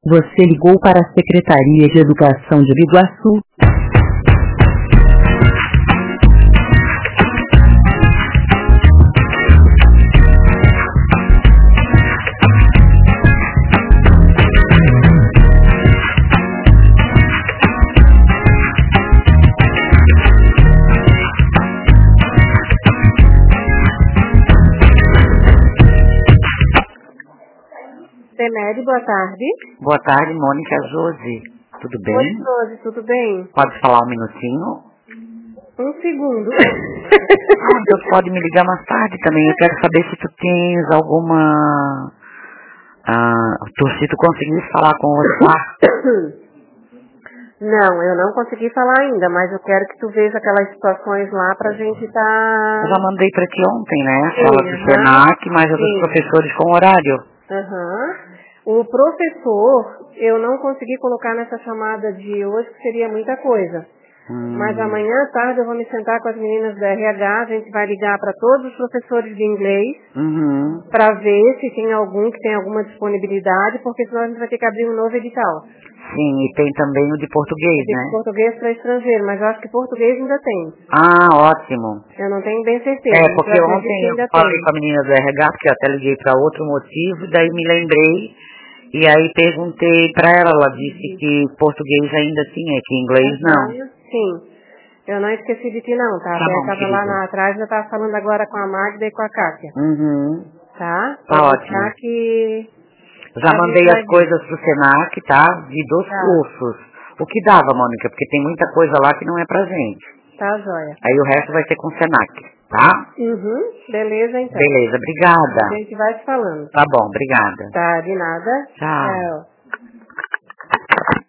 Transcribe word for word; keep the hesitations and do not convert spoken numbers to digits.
Você ligou para a Secretaria de Educação de Biguaçu. Semed, boa tarde. Boa tarde, Mônica Josi. Tudo bem? Oi, Josi, tudo bem? Pode falar um minutinho? Um segundo. Ah, Deus pode me ligar mais tarde também. Eu quero saber se tu tens alguma... Ah, tu, se tu conseguisse falar com o Oscar. Não, eu não consegui falar ainda, mas eu quero que tu veja aquelas situações lá pra gente tá... Eu já mandei pra ti ontem, né? Sim, Fala do aham. Senac, mais os Sim. professores com horário. Aham. O professor, eu não consegui colocar nessa chamada de hoje, que seria muita coisa. Hum. Mas amanhã à tarde eu vou me sentar com as meninas da R H, a gente vai ligar para todos os professores de inglês, Uhum. para ver se tem algum que tem alguma disponibilidade, porque senão a gente vai ter que abrir um novo edital. Sim, e tem também o de português, De né? português para estrangeiro, mas eu acho que português ainda tem. Ah, ótimo. Eu não tenho bem certeza. É, mas porque eu acredito ontem que eu ainda falei tem. com a menina do R H, porque eu até liguei para outro motivo, daí me lembrei, e aí perguntei para ela, ela disse que português ainda tinha, que inglês não. Aham, sim. Eu não esqueci de ti não, tá? Tá Até bom, estava lá querida. na, atrás, eu estava falando agora com a Magda e com a Kátia, Uhum. tá? Tá Pode ótimo. deixar que Já a gente mandei vai as ver. coisas pro Senac, tá? De dos Tá, cursos. O que dava, Mônica? Porque tem muita coisa lá que não é pra gente. tá joia. Aí o resto vai ser com o Senac, tá? Uhum, beleza então. Beleza, A obrigada. gente vai te falando. Tá bom, obrigada. Tá, de nada. Tchau. Tchau.